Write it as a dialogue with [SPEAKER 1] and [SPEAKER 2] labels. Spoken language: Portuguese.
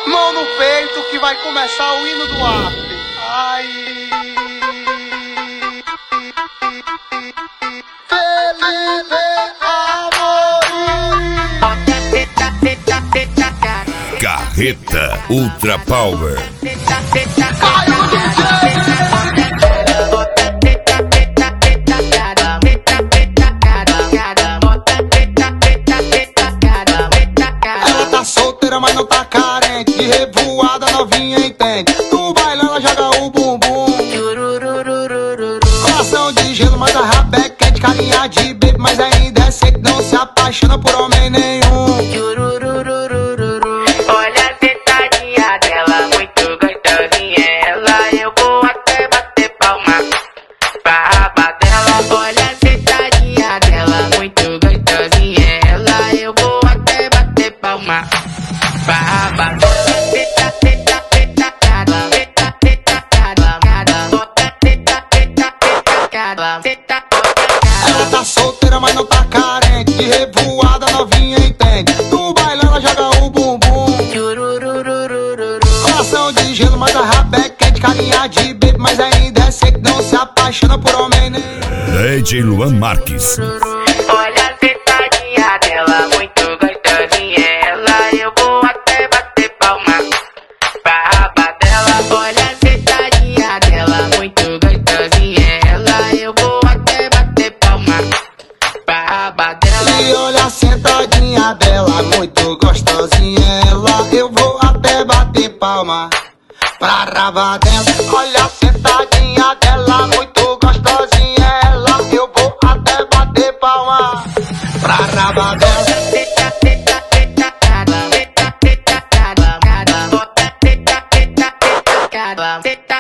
[SPEAKER 1] Mão no peito que vai começar o hino do after. Ai. Felipe Amorim.
[SPEAKER 2] Carreta Ultra Power.
[SPEAKER 1] Ela tá solteira, mas não tá carente. De revoada novinha entende. No baile ela joga o bumbum. Coração de gelo, mas a rabé quente. Carinha de baby, mas ainda é seco. Não se apaixona por homem nenhum.
[SPEAKER 3] Olha a sentadinha dela, muito gostosinha ela. Eu vou até bater palma pra raba dela. Olha a sentadinha dela, muito gostosinha ela. Eu vou até bater palma pra raba dela.
[SPEAKER 1] Ela tá solteira, mas não tá carente. De revoada novinha entende. No baile ela joga o bumbum. Coração de gelo, mas a rabé quente. Carinha de baby, mas ainda é seco. Não se apaixona por homem nenhum.
[SPEAKER 2] DJ Luan Marques.
[SPEAKER 3] Olha a sentadinha dela, muito gostosinha ela. Eu vou até bater palma pra raba dela. Olha a sentadinha dela, muito gostosinha ela. Eu vou até bater palma pra raba dela.
[SPEAKER 1] E olha a sentadinha dela, muito gostosinha ela. Eu vou até bater palma pra raba dela. Olha a sentadinha dela, muito gostosinha ela. Eu vou até bater palma pra raba dela.
[SPEAKER 3] Senta